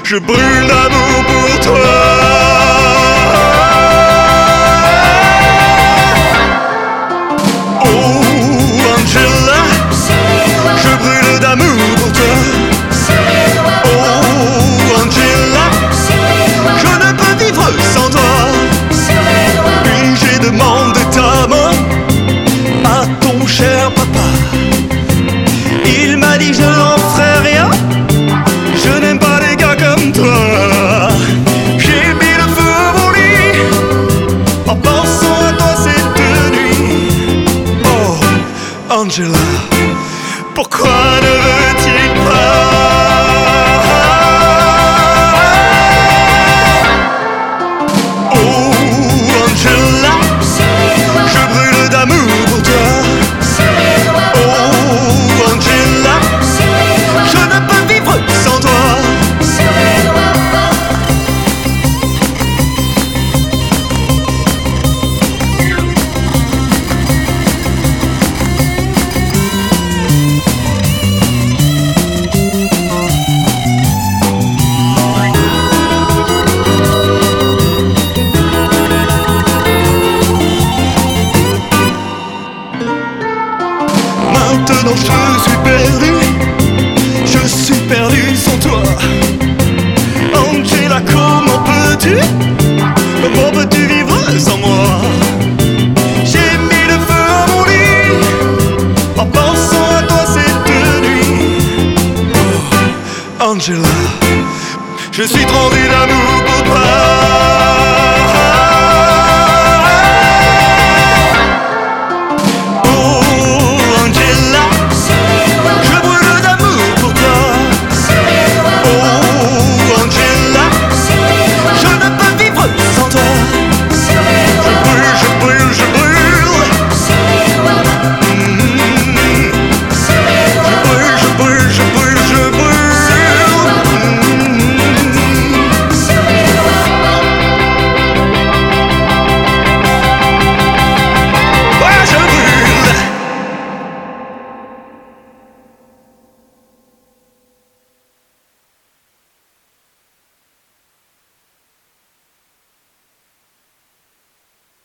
Je brûle d'amour pour toi. Oh Angela, je brûle d'amour pour toi. Oh Angela, je ne peux vivre sans toi. Puis j'ai demandé ta main à ton cher papa. Il m'a dit je n'en ferai rien, je n'aime pas les gars comme toi. J'ai mis le feu à mon lit en pensant à toi cette nuit. Oh Angela, pourquoi ne veut-il pas? Oh Angela, je brûle d'amour pour toi. Oh Angela, je ne peux vivre sans toi. Maintenant je suis perdu sans toi. Angela, comment peux-tu vivre sans moi? J'ai mis le feu à mon lit en pensant à toi cette nuit. Oh Angela, je suis trempé d'amour pour toi.